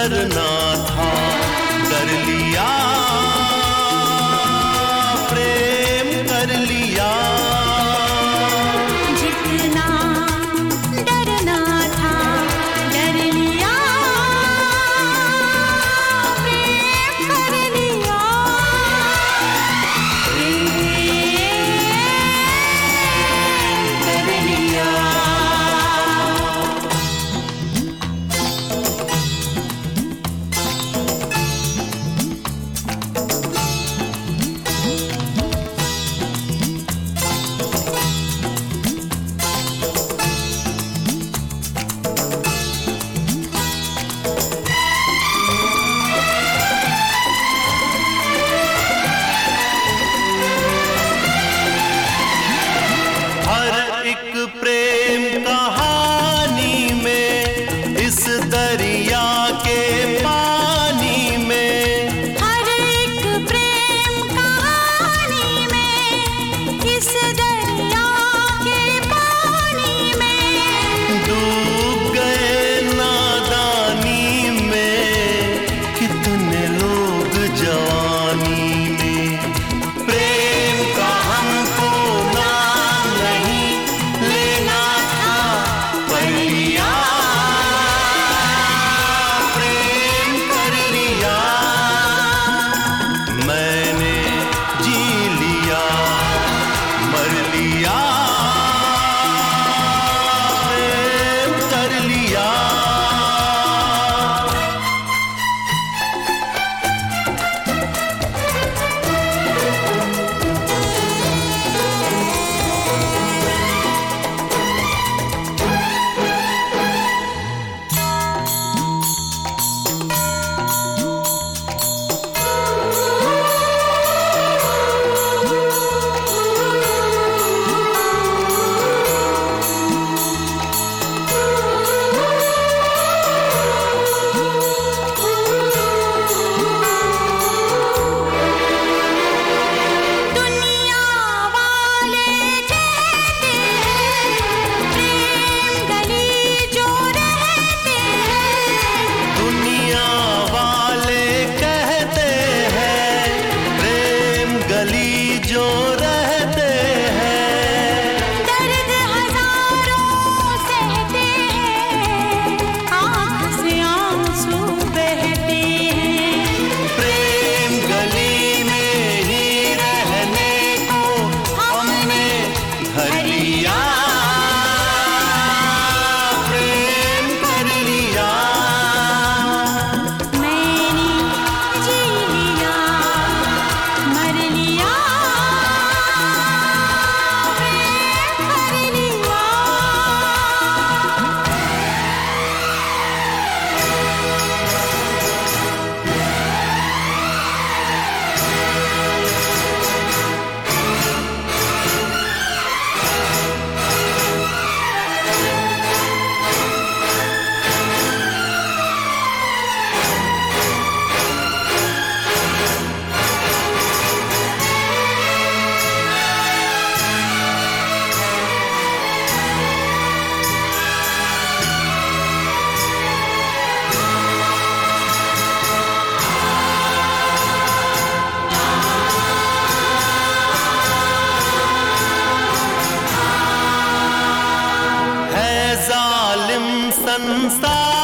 डरना था, डर लिया, प्रेम कर लिया। जितना डरना था, डर लिया, प्रेम कर लिया, प्रेम कर लिया। प्रेम कहानी में, इस दरिया के पानी में, हर एक प्रेम कहानी में, इस दरिया के पानी में, डूब गए नादानी में कितने लोग जवानी में। प्रेम का हमको नाम नहीं लेना था, पर लिया, प्रेम कर लिया। मैंने जी लिया, मर लिया, प्रेम कर लिया। जो रहते हैं, दर्द हजारों सहते हैं, आँख से आंसू बहते हैं। प्रेम गली में ही रहने को हमने घर लिया, प्रेम कर लिया। मैंने जी लिया, मर लिया, संसार